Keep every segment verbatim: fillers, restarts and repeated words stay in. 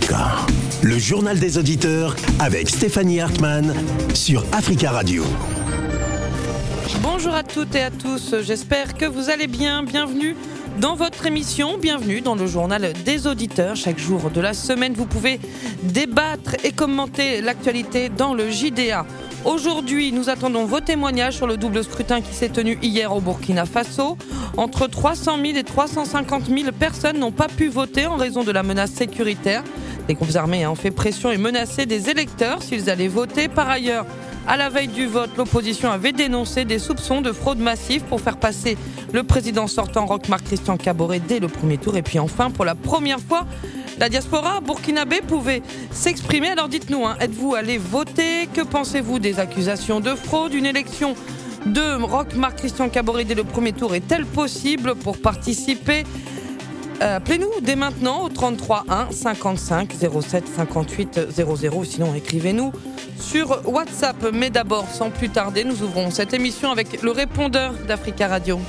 Africa, le journal des auditeurs avec Stéphanie Hartmann sur Africa Radio. Bonjour à toutes et à tous, j'espère que vous allez bien. Bienvenue dans votre émission, bienvenue dans le journal des auditeurs. Chaque jour de la semaine, vous pouvez débattre et commenter l'actualité dans le J D A. Aujourd'hui, nous attendons vos témoignages sur le double scrutin qui s'est tenu hier au Burkina Faso. Entre trois cent mille et trois cent cinquante mille personnes n'ont pas pu voter en raison de la menace sécuritaire. Les groupes armés ont fait pression et menacé des électeurs s'ils allaient voter. Par ailleurs, à la veille du vote, l'opposition avait dénoncé des soupçons de fraude massive pour faire passer le président sortant Roch-Marc Christian Kaboré dès le premier tour. Et puis enfin, pour la première fois, la diaspora burkinabé pouvait s'exprimer. Alors dites-nous, hein, êtes-vous allé voter? Que pensez-vous des accusations de fraude? Une élection de Roch-Marc Christian Kaboré dès le premier tour est-elle possible? Pour participer, euh, appelez-nous dès maintenant au trente-trois un cinquante-cinq zéro sept cinquante-huit zéro zéro. Sinon, écrivez-nous sur WhatsApp. Mais d'abord, sans plus tarder, nous ouvrons cette émission avec le répondeur d'Africa Radio.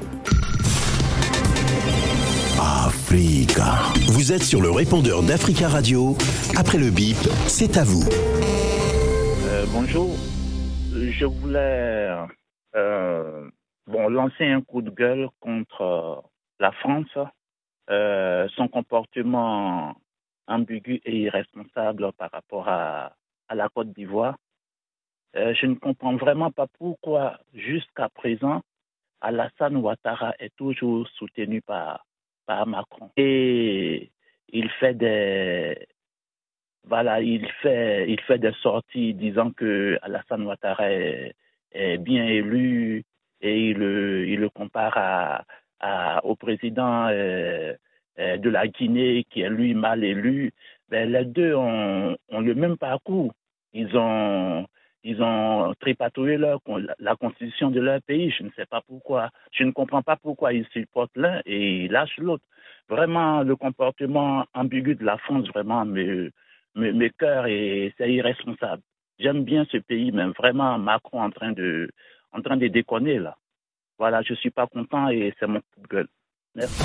Africa. Vous êtes sur le répondeur d'Africa Radio. Après le bip, c'est à vous. Euh, bonjour. Je voulais euh, bon, lancer un coup de gueule contre la France. Euh, son comportement ambigu et irresponsable par rapport à, à la Côte d'Ivoire. Euh, je ne comprends vraiment pas pourquoi, jusqu'à présent, Alassane Ouattara est toujours soutenu par par Macron. Et il fait des voilà, il fait il fait des sorties disant que Alassane Ouattara est, est bien élu et il le il le compare à, à au président euh, euh, de la Guinée qui est lui mal élu. Ben, les deux ont, ont le même parcours. Ils ont Ils ont tripatouillé leur, la constitution de leur pays. Je ne sais pas pourquoi. Je ne comprends pas pourquoi ils supportent l'un et ils lâchent l'autre. Vraiment, le comportement ambigu de la France, vraiment, me, me, me cœur et c'est irresponsable. J'aime bien ce pays, mais vraiment, Macron en train de, en train de déconner, là. Voilà, je suis pas content et c'est mon coup de gueule. Merci.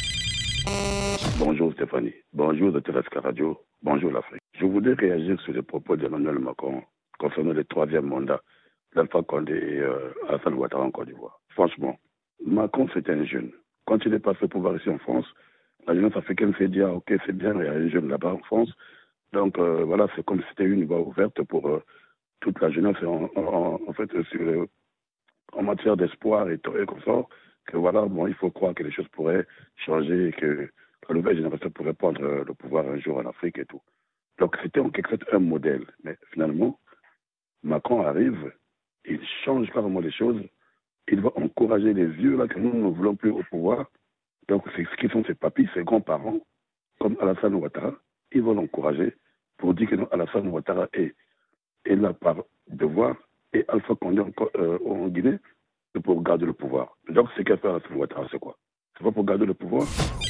Bonjour Stéphanie. Bonjour de Africa Radio. Bonjour l'Afrique. Je voudrais réagir sur les propos d'Emmanuel Macron concernant le troisième mandat d'Alpha Condé et euh, Alassane Ouattara en Côte d'Ivoire. Franchement, Macron c'est un jeune. Quand il est passé au pouvoir ici en France, la jeunesse africaine s'est dit ah, ok c'est bien, il y a un jeune là-bas en France. Donc euh, voilà, c'est comme si c'était une voie ouverte pour euh, toute la jeunesse en, en, en fait sur, euh, en matière d'espoir et, et comme ça, que voilà, bon, il faut croire que les choses pourraient changer et que la nouvelle génération pourrait prendre euh, le pouvoir un jour en Afrique et tout. Donc c'était en quelque sorte un modèle. Mais finalement, Macron arrive, il change carrément les choses, il va encourager les vieux là que nous ne voulons plus au pouvoir. Donc c'est ce qui sont ses papis, ses grands-parents, comme Alassane Ouattara, ils vont l'encourager pour dire que non, Alassane Ouattara est, est là par devoir et Alpha Condé en, euh, en Guinée c'est pour garder le pouvoir. Donc ce qu'a fait Alassane Ouattara, c'est quoi? C'est pas pour garder le pouvoir?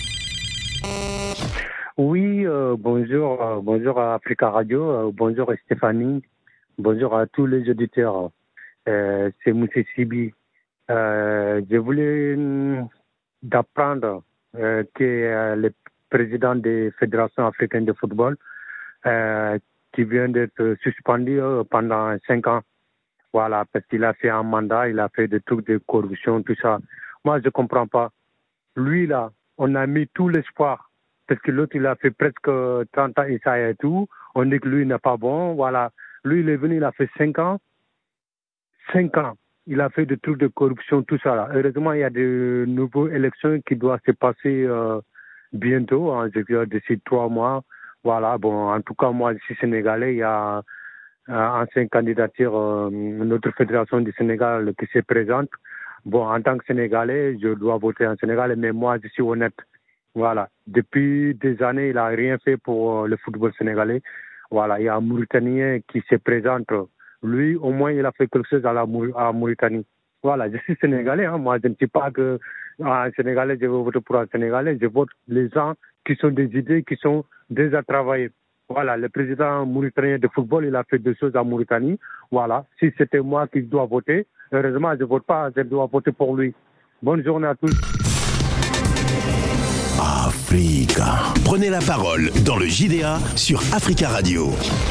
Oui, euh, bonjour, euh, bonjour à Africa Radio, euh, bonjour à Stéphanie. Bonjour à tous les auditeurs, euh, c'est Moussé Sibi. Euh, je voulais euh, d'apprendre euh, que euh, le président des fédérations africaines de football, euh, qui vient d'être suspendu euh, pendant cinq ans, voilà, parce qu'il a fait un mandat, il a fait des trucs de corruption, tout ça. Moi, je ne comprends pas. Lui, là, on a mis tout l'espoir, parce que l'autre, il a fait presque trente ans et ça et tout. On dit que lui n'est pas bon, voilà. Lui, il est venu, il a fait cinq ans. Cinq ans. Il a fait des trucs de corruption, tout ça. Là. Heureusement, il y a de nouvelles élections qui doivent se passer euh, bientôt, hein, d'ici trois mois. Voilà, bon, en tout cas, moi, ici, Sénégalais, il y a un ancien candidature, euh, notre fédération du Sénégal qui se présente. Bon, en tant que Sénégalais, je dois voter en Sénégal, mais moi, je suis honnête. Voilà. Depuis des années, il n'a rien fait pour euh, le football sénégalais. Voilà, il y a un Mauritanien qui se présente. Lui, au moins, il a fait quelque chose à la à Mauritanie. Voilà, je suis Sénégalais. Hein. Moi, je ne dis pas que un Sénégalais, je vais voter pour un Sénégalais. Je vote les gens qui sont des idées, qui sont déjà travaillées. Voilà, le président mauritanien de football, il a fait des choses en Mauritanie. Voilà, si c'était moi qui dois voter, heureusement, je ne vote pas, je dois voter pour lui. Bonne journée à tous. Ah. Africa. Prenez la parole dans le J D A sur Africa Radio.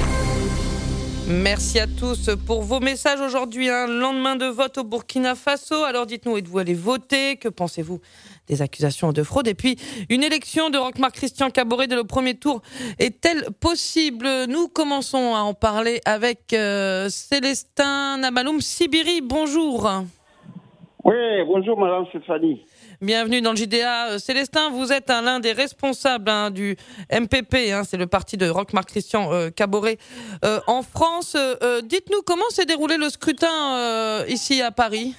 Merci à tous pour vos messages aujourd'hui, un lendemain de vote au Burkina Faso. Alors dites-nous, êtes-vous allé voter? Que pensez-vous des accusations de fraude? Et puis, une élection de Roch-Marc Christian Kaboré dès le premier tour est-elle possible? Nous commençons à en parler avec euh, Célestin Nabaloum Sibiri. Bonjour. Oui, bonjour Madame Stéphanie. Bienvenue dans le J D A. Célestin, vous êtes hein, l'un des responsables hein, du M P P, hein, c'est le parti de Roch-Marc Christian euh, Kaboré euh, en France. Euh, dites-nous comment s'est déroulé le scrutin euh, ici à Paris?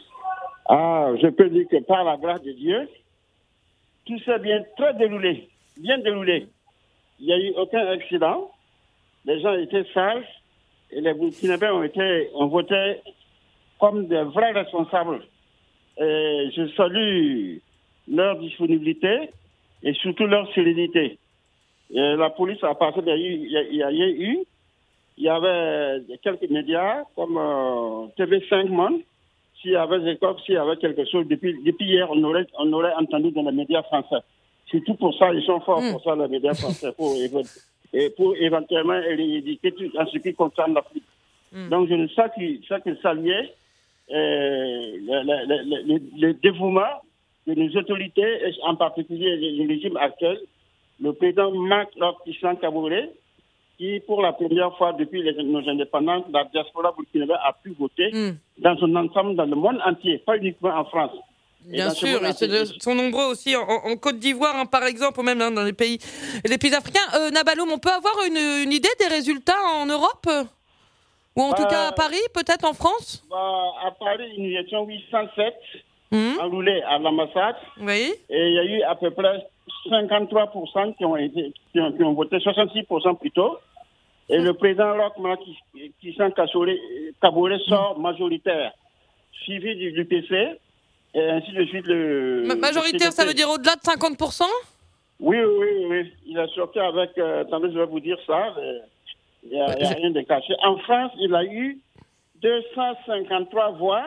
Ah, je peux dire que par la grâce de Dieu, tout s'est bien très déroulé, bien déroulé. Il n'y a eu aucun accident, les gens étaient sages et les Burkinabés ont été, ont voté comme des vrais responsables. Et je salue leur disponibilité et surtout leur sérénité. Et la police a passé, il y a eu, il y a, il y a eu, il y avait quelques médias comme euh, T V cinq Monde. S'il y avait des coques, s'il y avait quelque chose, depuis, depuis hier, on aurait, on aurait entendu dans les médias français. C'est tout pour ça, ils sont forts mmh. pour ça, les médias français, pour, et pour éventuellement éduquer en ce qui concerne l'Afrique. Mmh. Donc je ne sais que, sais que saluer Euh, le, le, le, le dévouement de nos autorités, en particulier le régime actuel, le président Roch-Marc Christian Kaboré, qui, pour la première fois depuis les, nos indépendances, la diaspora burkinabé a pu voter mm. dans son ensemble, dans le monde entier, pas uniquement en France. Bien sûr, et ils sont nombreux aussi en, en Côte d'Ivoire, hein, par exemple, ou même hein, dans les pays, les pays africains. Euh, Nabaloum, on peut avoir une, une idée des résultats en Europe ? Ou en bah, tout cas à Paris, peut-être en France? bah, À Paris, nous étions huit cent sept mmh. enroulés à l'ambassade. Oui. Et il y a eu à peu près cinquante-trois pour cent qui ont, été, qui ont, qui ont voté, soixante-six pour cent plutôt. Et mmh. le président Roch-Marc Christian Kaboré sort mmh. majoritaire, suivi du, du P C, et ainsi de suite. Le, Ma- majoritaire, le ça veut dire au-delà de cinquante pour cent? Oui, oui, oui, oui. Il a sorti avec, euh, attendez, je vais vous dire ça. Les, Il n'y a, a rien de caché. En France, il a eu deux cent cinquante-trois voix.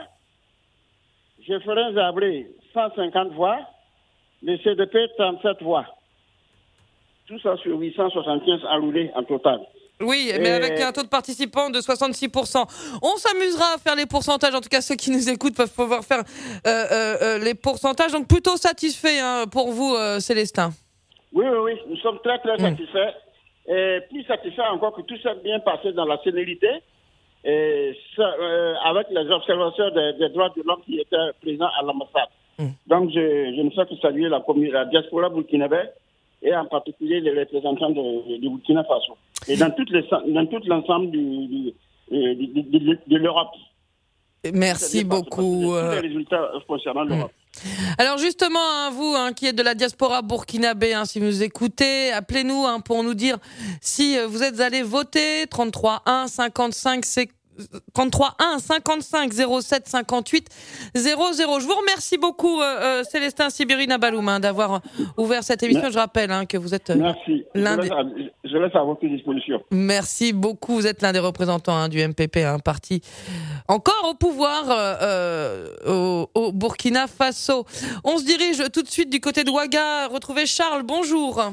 Je ferai Zabré, cent cinquante voix. Le C D P, trente-sept voix. Tout ça sur huit cent soixante-quinze enroulés en total. Oui, mais Et... avec un taux de participants de soixante-six pour cent. On s'amusera à faire les pourcentages. En tout cas, ceux qui nous écoutent peuvent pouvoir faire euh, euh, les pourcentages. Donc, plutôt satisfait hein, pour vous, euh, Célestin. Oui, oui, oui. Nous sommes très, très mmh. satisfaits. Et plus satisfait encore que tout s'est bien passé dans la célérité, et ça, euh, avec les observateurs des, des droits de l'homme qui étaient présents à l'ambassade. Mmh. Donc, je, je ne fais que saluer la, la diaspora burkinabé et en particulier les représentants de, de Burkina Faso et dans, toutes les, dans tout l'ensemble du, du, du, de, de, de l'Europe. Merci beaucoup. Tous les résultats concernant l'Europe. Mmh. Alors justement, hein, vous hein, qui êtes de la diaspora burkinabé, hein, si vous nous écoutez, appelez-nous hein, pour nous dire si euh, vous êtes allés voter. trente-trois un cinquante-cinq c'est trente-trois un cinquante-cinq zéro sept cinquante-huit zéro zéro. Je vous remercie beaucoup euh, euh, Célestin Sibiri Nabaloum hein, d'avoir ouvert cette émission. Merci. Je rappelle hein, que vous êtes euh, Merci. l'un je, laisse à, je laisse à votre disposition. Merci beaucoup. Vous êtes l'un des représentants hein, du M P P, un hein, parti encore au pouvoir euh, au, au Burkina Faso. On se dirige tout de suite du côté de Ouaga. Retrouver Charles. Bonjour.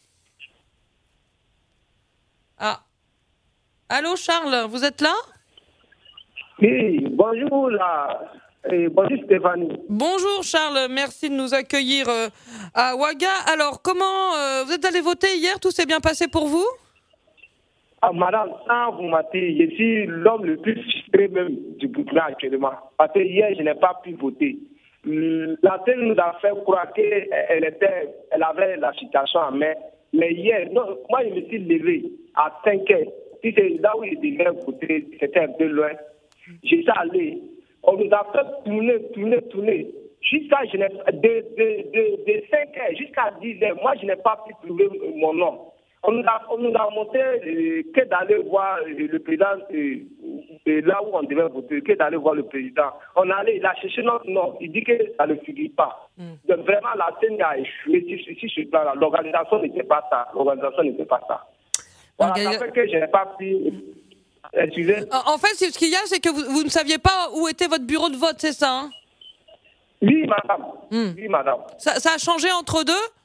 Ah. Allô Charles, vous êtes là? Oui, bonjour là. Et bonjour Stéphanie. Bonjour Charles, merci de nous accueillir euh, à Ouaga. Alors, comment euh, vous êtes allé voter hier? Tout s'est bien passé pour vous? Ah, madame, sans vous mentir, je suis l'homme le plus frustré même du Burkina actuellement. Parce que hier, je n'ai pas pu voter. La télé nous a fait croire qu'elle était, elle avait la situation en main. Mais hier, non, moi, je me suis levé à cinq heures. Si c'est là où je devais voter, c'était un peu loin. J'étais allé. On nous a fait tourner, tourner, tourner. Jusqu'à je n'ai, de, de, de, de cinq heures jusqu'à dix heures, moi, je n'ai pas pu trouver mon nom. On nous a, on nous a montré euh, que d'aller voir euh, le président, euh, euh, là où on devait voter, que d'aller voir le président. On allait, il a cherché notre nom. Il dit que ça ne figure pas. Mm. Donc, vraiment, la scène a échoué si, si, si, l'organisation n'était pas ça. L'organisation n'était pas ça. Voilà, okay. Ça fait que je n'ai pas pu... Excusez. En fait, ce qu'il y a, c'est que vous, vous ne saviez pas où était votre bureau de vote, c'est ça hein? Oui, madame. Mm. Oui, madame. Ça, ça a changé entre deux?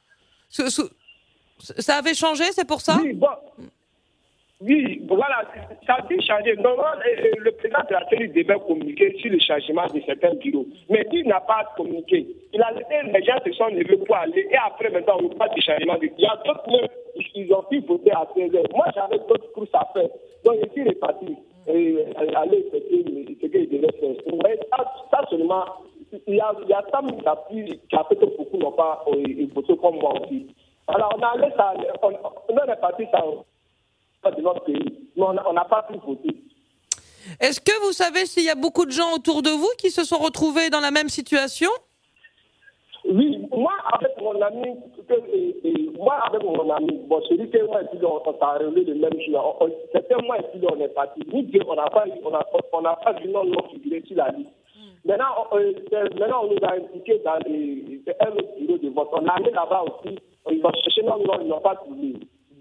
ce, ce, ça avait changé, c'est pour ça? Oui, bon. Oui, voilà, ça a dû changer. Normalement, le président de la C E N I devait communiquer sur le changement de certains bureaux. Mais il n'a pas communiqué. Il a laissé les gens se sont levés pour aller. Et après, maintenant, on parle du changement de. Il y a d'autres même, ils ont pu voter à seize heures. Moi, j'avais d'autres courses à faire. Donc, je suis reparti. Et aller faire ce qu'il devait faire. Vous voyez, ça, ça seulement, il y a, il y a ça qui a, pu, qui a fait que beaucoup n'ont pas voté comme moi aussi. Alors, on a allé ça, on, on est parti ça. De notre pays. Mais on n'a pas pu voter. Est-ce que vous savez s'il y a beaucoup de gens autour de vous qui se sont retrouvés dans la même situation? Oui, moi avec mon ami, et, et, moi avec mon ami, bon, celui que moi et puis on, on s'est arrivé le même jour. C'était moi et puis on est parti. Nous deux, on n'a pas, on a, on n'a pas vu non non figuré sur la liste. Mm. Maintenant, on, maintenant, on nous a impliqués dans les, un autre bureau de vote. On est allé là-bas aussi. Ils ont cherché non non, ils n'ont pas trouvé.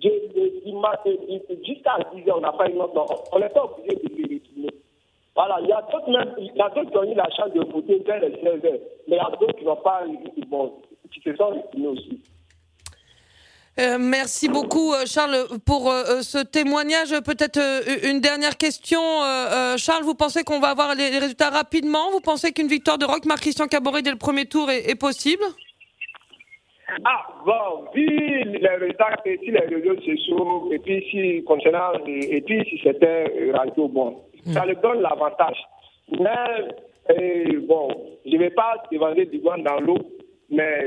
Jusqu'à dix heures, on n'a pas eu notre nom. On n'est pas obligé de les retourner. Voilà, il y a d'autres même, il y a d'autres qui ont eu la chance de voter vers les seize heures. Mais il y a d'autres qui n'ont pas, bon, qui se sont retournés aussi. Euh, merci beaucoup, Charles, pour euh, ce témoignage. Peut-être euh, une dernière question. Euh, Charles, vous pensez qu'on va avoir les, les résultats rapidement? Vous pensez qu'une victoire de Roch-Marc Christian Caboret dès le premier tour est, est possible? Ah, bon, vu les résultats sur les réseaux sociaux, et puis si, concernant, et puis si c'était radio, bon, mmh. ça lui donne l'avantage. Mais, euh, bon, je ne vais pas demander du doigt dans l'eau, mais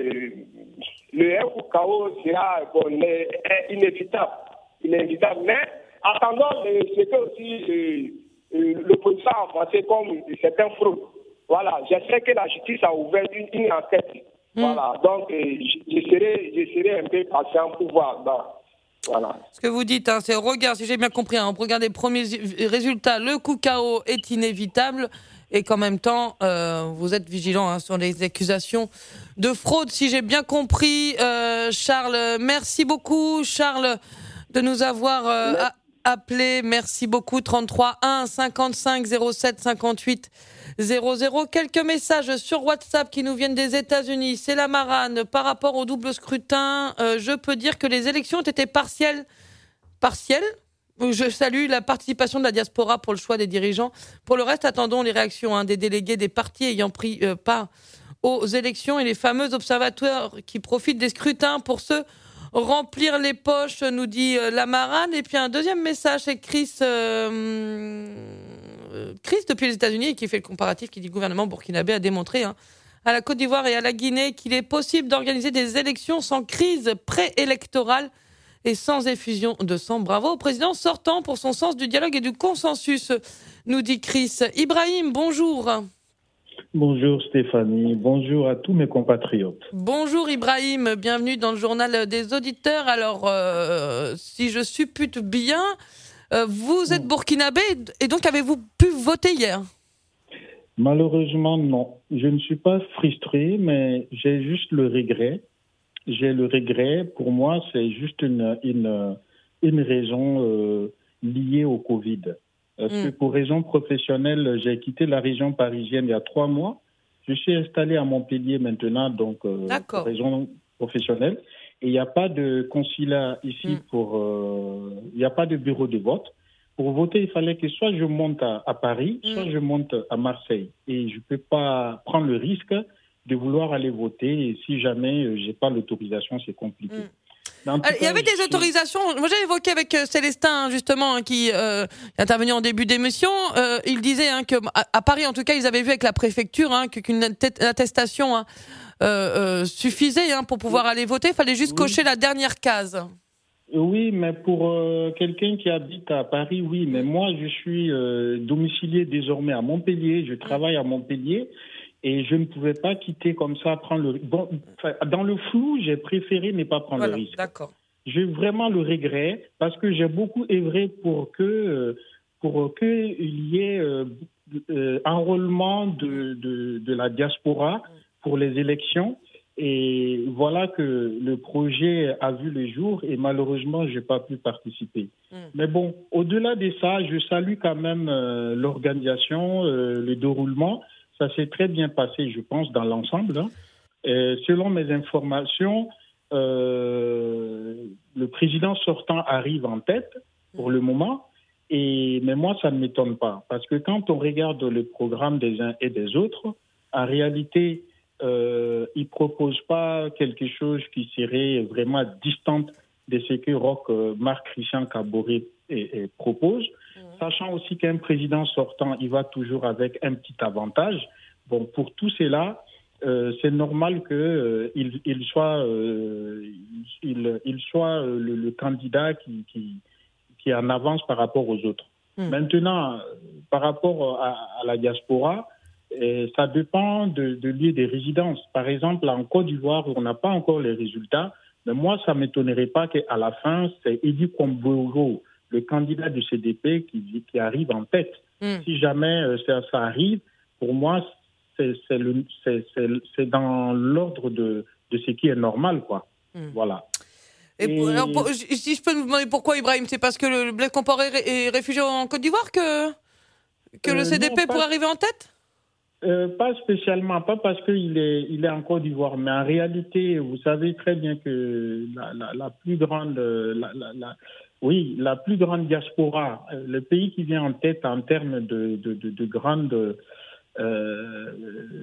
le F K O sera bon, est, est inévitable. inévitable. Mais, attendons euh, ce que aussi euh, euh, l'opposition a avancé comme certains fraudes. Voilà, j'espère que la justice a ouvert une, une enquête. Mmh. Voilà, donc euh, je, serai, je serai un peu patient pour voir. Donc, voilà. Ce que vous dites, hein, c'est regard, si j'ai bien compris, hein, regardez les premiers résultats, le coup K O est inévitable et qu'en même temps, euh, vous êtes vigilant hein, sur les accusations de fraude, si j'ai bien compris. Euh, Charles, merci beaucoup, Charles, de nous avoir euh, a- appelé. Merci beaucoup, trente-trois un cinquante-cinq zéro sept cinquante-huit zéro zéro. Quelques messages sur WhatsApp qui nous viennent des États-Unis. C'est la marane. Par rapport au double scrutin, euh, je peux dire que les élections ont été partielles. Partielles. Je salue la participation de la diaspora pour le choix des dirigeants. Pour le reste, attendons les réactions hein, des délégués des partis ayant pris euh, part aux élections et les fameux observateurs qui profitent des scrutins pour se remplir les poches, nous dit euh, la marane. Et puis un deuxième message, c'est Chris... Euh, Chris depuis les États-Unis et qui fait le comparatif, qui dit le gouvernement burkinabé a démontré hein, à la Côte d'Ivoire et à la Guinée qu'il est possible d'organiser des élections sans crise préélectorale et sans effusion de sang. Bravo au président sortant pour son sens du dialogue et du consensus, nous dit Chris. Ibrahim, bonjour. Bonjour Stéphanie, bonjour à tous mes compatriotes. Bonjour Ibrahim, bienvenue dans le journal des auditeurs. Alors, euh, si je suppute bien... Euh, vous êtes burkinabé et donc avez-vous pu voter hier? Malheureusement, non. Je ne suis pas frustré, mais j'ai juste le regret. J'ai le regret. Pour moi, c'est juste une, une, une raison euh, liée au Covid. Parce mm. que pour raison professionnelle, j'ai quitté la région parisienne il y a trois mois. Je suis installé à Montpellier maintenant, donc euh, pour raison professionnelle. Et il n'y a pas de consulat ici mm. pour... Euh, il n'y a pas de bureau de vote. Pour voter, il fallait que soit je monte à, à Paris, mm. soit je monte à Marseille. Et je ne peux pas prendre le risque de vouloir aller voter. Et si jamais euh, je n'ai pas l'autorisation, c'est compliqué. Mm. Alors, cas, il y avait des autorisations. Moi, j'ai évoqué avec Célestin, justement, hein, qui euh, est intervenu en début d'émission. Euh, il disait hein, qu'à à Paris, en tout cas, ils avaient vu avec la préfecture hein, qu'une attestation hein, euh, euh, suffisait hein, pour pouvoir aller voter. Il fallait juste oui. cocher la dernière case. Oui, mais pour euh, quelqu'un qui habite à Paris, oui. Mais moi, je suis euh, domicilié désormais à Montpellier. Je travaille à Montpellier. Et je ne pouvais pas quitter comme ça, prendre le bon, dans le flou, j'ai préféré ne pas prendre voilà, le risque. D'accord. J'ai vraiment le regret parce que j'ai beaucoup œuvré pour que pour que il y ait euh, euh, enrôlement de, de de la diaspora pour les élections. Et voilà que le projet a vu le jour et malheureusement, j'ai pas pu participer. Mm. Mais bon, au-delà de ça, je salue quand même euh, l'organisation, euh, le déroulement. Ça s'est très bien passé, je pense, dans l'ensemble. Hein. Et selon mes informations, euh, le président sortant arrive en tête pour le moment. Et, mais moi, ça ne m'étonne pas. Parce que quand on regarde le programme des uns et des autres, en réalité, euh, ils ne proposent pas quelque chose qui serait vraiment distant de ce que Roch euh, Marc-Christian Kaboré et, et propose. Mmh. Sachant aussi qu'un président sortant, il va toujours avec un petit avantage. Bon, pour tout cela, euh, c'est normal qu'il euh, il soit, euh, il, il soit euh, le, le candidat qui... qui qui est en avance par rapport aux autres. Mmh. Maintenant, par rapport à, à la diaspora, eh, ça dépend de, de lieu de résidence. Par exemple, en Côte d'Ivoire, on n'a pas encore les résultats, mais moi, ça ne m'étonnerait pas qu'à la fin, c'est Edi Komboro, le candidat du C D P, qui, qui arrive en tête. Mmh. Si jamais euh, ça, ça arrive, pour moi, c'est, c'est, le, c'est, c'est, c'est dans l'ordre de, de ce qui est normal, quoi. Mmh. Voilà. Et pour, alors, pour, si je peux vous demander pourquoi, Ibrahim, c'est parce que le Blaise Compaoré est réfugié en Côte d'Ivoire que, que euh, le C D P non, pourrait arriver en tête euh, Pas spécialement, pas parce qu'il est, il est en Côte d'Ivoire, mais en réalité, vous savez très bien que la, la, la plus grande, la, la, la, oui, la plus grande diaspora, le pays qui vient en tête en termes de, de, de, de grandes... Euh,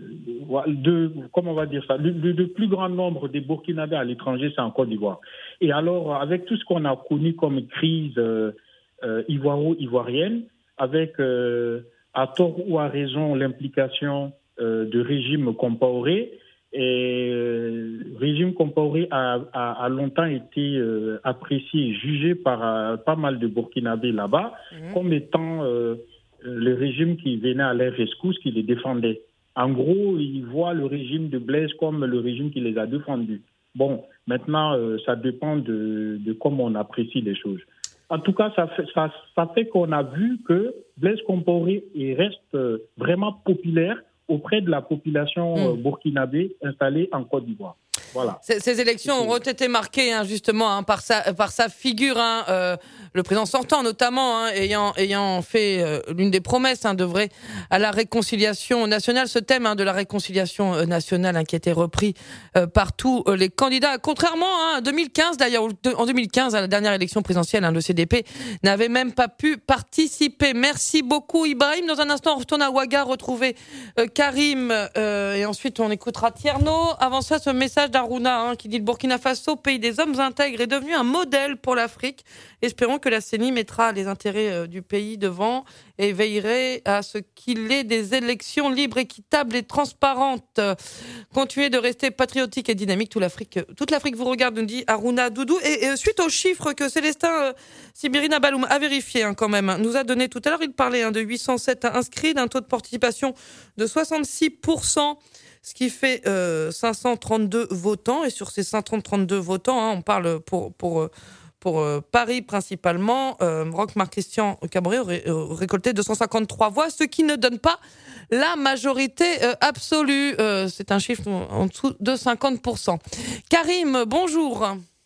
de, comment on va dire ça, le, le, le plus grand nombre des Burkinabés à l'étranger, c'est en Côte d'Ivoire. Et alors, avec tout ce qu'on a connu comme crise euh, euh, ivoiro-ivoirienne, avec euh, à tort ou à raison l'implication euh, de régime Compaoré, et euh, régime Compaoré a, a, a longtemps été euh, apprécié et jugé par euh, pas mal de Burkinabés là-bas mmh. comme étant euh, le régime qui venait à leur rescousse, qui les défendait. En gros, ils voient le régime de Blaise comme le régime qui les a défendus. Bon, maintenant, euh, ça dépend de, de comment on apprécie les choses. En tout cas, ça fait, ça, ça fait qu'on a vu que Blaise Compaoré reste vraiment populaire auprès de la population mmh. burkinabé installée en Côte d'Ivoire. Voilà. Ces, ces élections ont été marquées hein, justement hein, par sa par sa figure, hein, euh, le président sortant notamment, hein, ayant ayant fait euh, l'une des promesses hein, d'œuvrer à la réconciliation nationale. Ce thème hein, de la réconciliation nationale hein, qui a été repris euh, par tous euh, les candidats. Contrairement à hein, deux mille quinze d'ailleurs, en deux mille quinze à la dernière élection présidentielle, hein, le C D P n'avait même pas pu participer. Merci beaucoup Ibrahim. Dans un instant, on retourne à Ouaga retrouver euh, Karim euh, et ensuite on écoutera Tierno. Avant ça, ce message d'Aruna hein, qui dit le Burkina Faso, pays des hommes intègres, est devenu un modèle pour l'Afrique. Espérons que la C E N I mettra les intérêts euh, du pays devant et veillerait à ce qu'il ait des élections libres, équitables et transparentes. Continuez de rester patriotique et dynamique. Toute l'Afrique, toute l'Afrique vous regarde, nous dit Aruna Doudou. Et, et suite aux chiffres que Célestin euh, Sibirina Baloum a vérifié hein, quand même, nous a donné tout à l'heure, il parlait hein, de huit cent sept inscrits, d'un taux de participation de soixante-six pour cent. Ce qui fait euh, cinq cent trente-deux votants. Et sur ces cinq cent trente-deux votants, hein, on parle pour, pour, pour euh, Paris principalement, euh, Roch Marc-Christian Kaboré aurait euh, récolté deux cent cinquante-trois voix, ce qui ne donne pas la majorité euh, absolue. Euh, c'est un chiffre en dessous de cinquante pour cent. Karim, bonjour.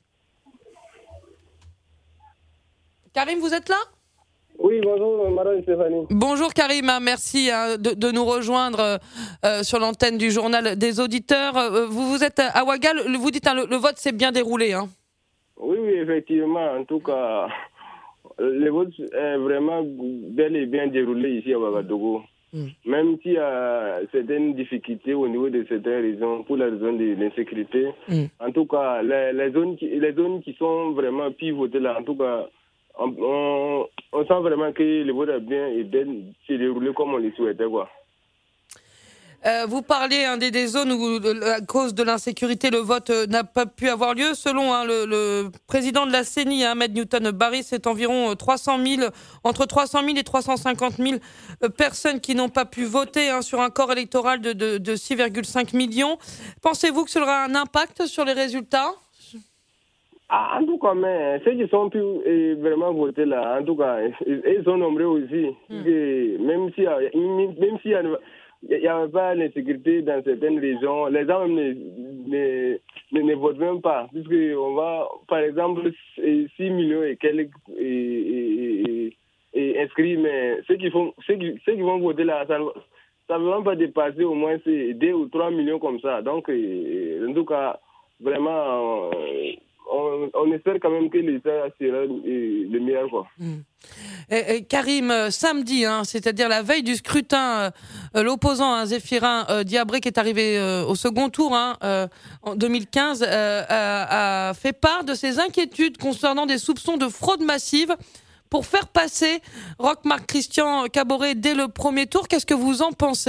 Karim, vous êtes là ? Oui, bonjour, madame Stéphanie. Bonjour Karim, merci hein, de, de nous rejoindre euh, sur l'antenne du journal des auditeurs. Euh, vous, vous êtes à Ouaga, vous dites hein, le, le vote s'est bien déroulé. Hein. Oui, oui, effectivement. En tout cas, le vote est vraiment bel et bien déroulé ici à Ouagadougou. Mm. Même s'il y a certaines difficultés au niveau de certaines régions, pour la raison de l'insécurité. Mm. En tout cas, les, les, zones qui, les zones qui sont vraiment pivotées là, en tout cas, On, on, on sent vraiment que le vote a bien et bien s'est déroulé comme on le souhaitait, quoi. Euh, vous parlez hein, des, des zones où, à cause de l'insécurité, le vote euh, n'a pas pu avoir lieu. Selon hein, le, le président de la C E N I, hein, Ahmed Newton Barry, c'est environ euh, trois cent mille, entre trois cent mille et trois cent cinquante mille euh, personnes qui n'ont pas pu voter hein, sur un corps électoral de, de, de six virgule cinq millions. Pensez-vous que cela aura un impact sur les résultats ? Ah, en tout cas, mais ceux qui sont pu eh, vraiment voter là, en tout cas, ils sont nombreux aussi. Mm. Et même s'il n'y a, a, a pas l'insécurité dans certaines régions, les gens ne, ne, ne, ne votent même pas. Puisqu'on va, par exemple, six millions et quelques et, et, et, et inscrits, mais ceux qui, font, ceux, qui, ceux qui vont voter là, ça ne va pas dépasser au moins deux ou trois millions comme ça. Donc, en tout cas, vraiment... On, on espère quand même que l'État sera le meilleur, quoi. Mmh. Et, et Karim, euh, samedi, hein, c'est-à-dire la veille du scrutin, euh, l'opposant hein, Zéphirin euh, Diabré, qui est arrivé euh, au second tour hein, euh, en deux mille quinze, euh, a, a fait part de ses inquiétudes concernant des soupçons de fraude massive pour faire passer Roch-Marc Christian Kaboré dès le premier tour. Qu'est-ce que vous en pensez ?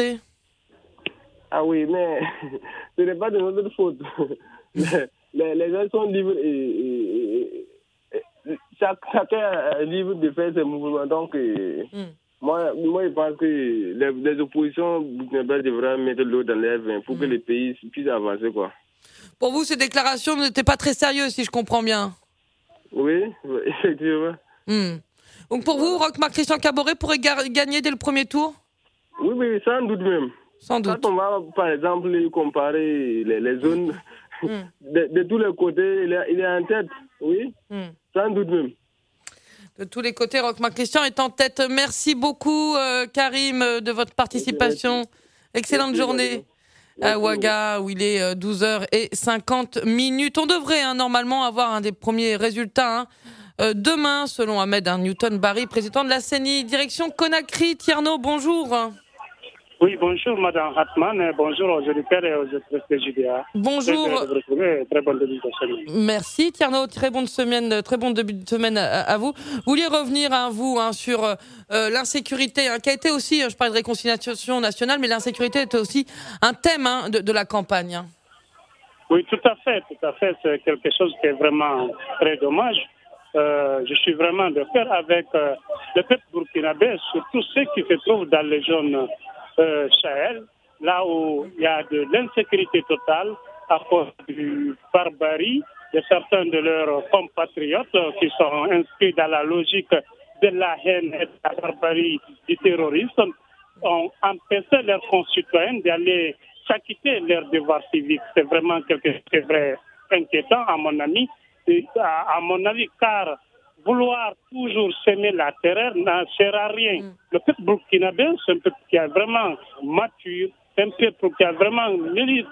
Ah oui, mais ce n'est pas de notre faute. les, les gens sont libres et, et, et, et chaque, chacun est libre de faire ses mouvements. Donc, mm. moi, moi, je pense que les, les oppositions devraient mettre l'eau dans l'air pour mm. que le pays puisse avancer, quoi. Pour vous, ces déclarations n'étaient pas très sérieuses, si je comprends bien. Oui, effectivement. Mm. Donc pour vous, Roch-Marc Christian Kaboré pourrait ga- gagner dès le premier tour ? Oui, oui, sans doute même. Sans doute. Quand on va, par exemple, comparer les, les zones, mm. de, de tous les côtés, il est, il est en tête, oui, mm. sans doute même. De tous les côtés, Roch-Marc Christian est en tête. Merci beaucoup, euh, Karim, de votre participation. Merci. Excellente Merci, journée Merci. à Ouaga, où il est douze heures cinquante minutes. On devrait hein, normalement avoir un des premiers résultats hein, euh, demain, selon Ahmed hein, Newton-Barry, président de la C E N I. Direction Conakry. Tierno, bonjour. Oui, bonjour Madame Hartmann, bonjour aux auditeurs et aux auditrices de J D A. Bonjour. Très, très bonne début de semaine. Merci Tierno, très bonne semaine, très bon début de semaine à, à vous. Vous vouliez revenir hein, vous hein, sur euh, l'insécurité, hein, qui a été aussi, je parle de réconciliation nationale, mais l'insécurité était aussi un thème hein, de, de la campagne. Hein. Oui, tout à fait, tout à fait. C'est quelque chose qui est vraiment très dommage. Euh, je suis vraiment de cœur avec euh, le peuple burkinabé, surtout ceux qui se trouvent dans les zones Euh, Sahel, là où il y a de l'insécurité totale à cause du barbarie de certains de leurs compatriotes qui sont inscrits dans la logique de la haine et de la barbarie du terrorisme, ont empêché leurs concitoyens d'aller s'acquitter leurs devoirs civiques. C'est vraiment quelque chose de très inquiétant à mon ami, et à, à mon avis, car vouloir toujours semer la terreur n'en sert à rien. Mm. Le peuple burkinabé, c'est un peuple qui est vraiment mature, c'est un peuple qui a vraiment mérite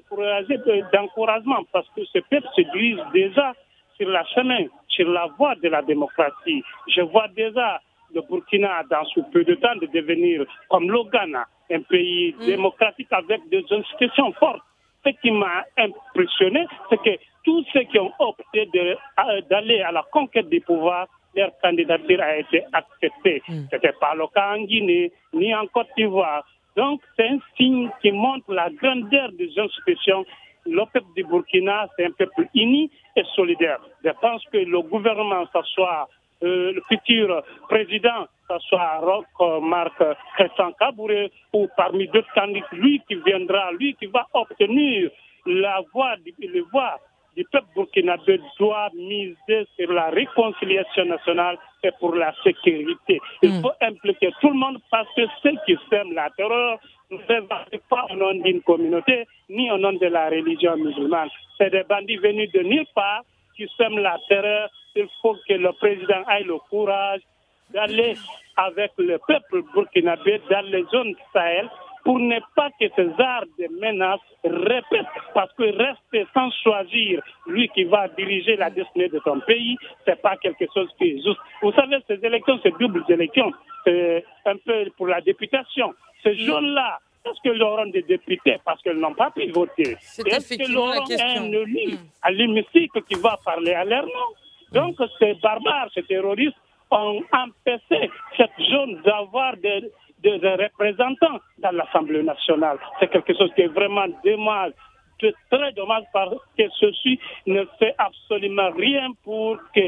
d'encouragement parce que ce peuple se dirige déjà sur la chemin, sur la voie de la démocratie. Je vois déjà le Burkina, dans ce peu de temps, de devenir comme le Ghana, un pays mm. démocratique avec des institutions fortes. Ce qui m'a impressionné, c'est que tous ceux qui ont opté de, d'aller à la conquête du pouvoir, leur candidature a été acceptée. Mm. Ce n'était pas le cas en Guinée, ni en Côte d'Ivoire. Donc, c'est un signe qui montre la grandeur des institutions. Le peuple du Burkina, c'est un peuple uni et solidaire. Je pense que le gouvernement, que ce soit euh, le futur président, que ce soit Roch-Marc Christian Kaboré ou parmi d'autres candidats, lui qui viendra, lui qui va obtenir la voix, le voix du peuple burkinabé doit miser sur la réconciliation nationale et pour la sécurité. Il mmh. faut impliquer tout le monde parce que ceux qui sèment la terreur ne revendiquent pas au nom d'une communauté ni au nom de la religion musulmane. C'est des bandits venus de nulle part qui sèment la terreur. Il faut que le président ait le courage d'aller avec le peuple burkinabé dans les zones Sahel pour ne pas que ces arts de menaces répètent, parce que rester sans choisir lui qui va diriger la destinée de ton pays, c'est pas quelque chose qui est juste. Vous savez, ces élections, ces doubles élections, c'est un peu pour la députation. Ces jeunes-là, est-ce qu'ils auront des députés parce qu'ils n'ont pas pu voter? C'est est-ce qu'ils auront un élu mmh. à l'hémicycle qui va parler à leur nom? Donc, ces barbares, ces terroristes ont empêché cette zone d'avoir des de, de représentants dans l'Assemblée nationale. C'est quelque chose qui est vraiment dommage, c'est très dommage parce que ceci ne fait absolument rien pour que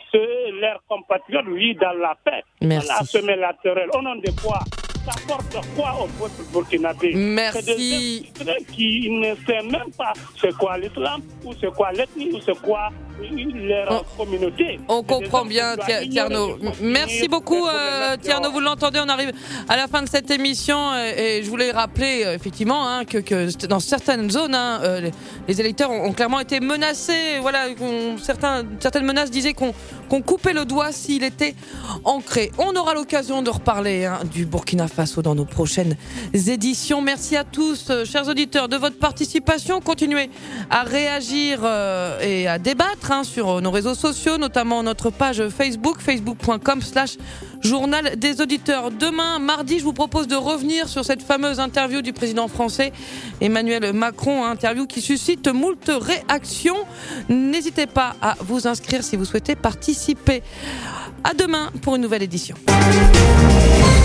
ce, leurs compatriotes vivent dans la paix. Merci. À semer la terreur. Au nom de quoi? Ça porte quoi au peuple burkinabé? Merci. C'est des qui ne savent même pas c'est quoi l'islam, ou c'est quoi l'ethnie, ou c'est quoi leur on, communauté. On comprend bien, Tierno. Merci beaucoup, euh, Tierno. Vous l'entendez, on arrive à la fin de cette émission et, et je voulais rappeler euh, effectivement hein, que, que dans certaines zones, hein, euh, les, les électeurs ont, ont clairement été menacés. Voilà, certains, certaines menaces disaient qu'on, qu'on coupait le doigt s'il était ancré. On aura l'occasion de reparler hein, du Burkina Faso dans nos prochaines éditions. Merci à tous, euh, chers auditeurs, de votre participation. Continuez à réagir euh, et à débattre train sur nos réseaux sociaux, notamment notre page Facebook, facebook point com slash journal des auditeurs. Demain, mardi, je vous propose de revenir sur cette fameuse interview du président français Emmanuel Macron, interview qui suscite moult réactions. N'hésitez pas à vous inscrire si vous souhaitez participer. À demain pour une nouvelle édition.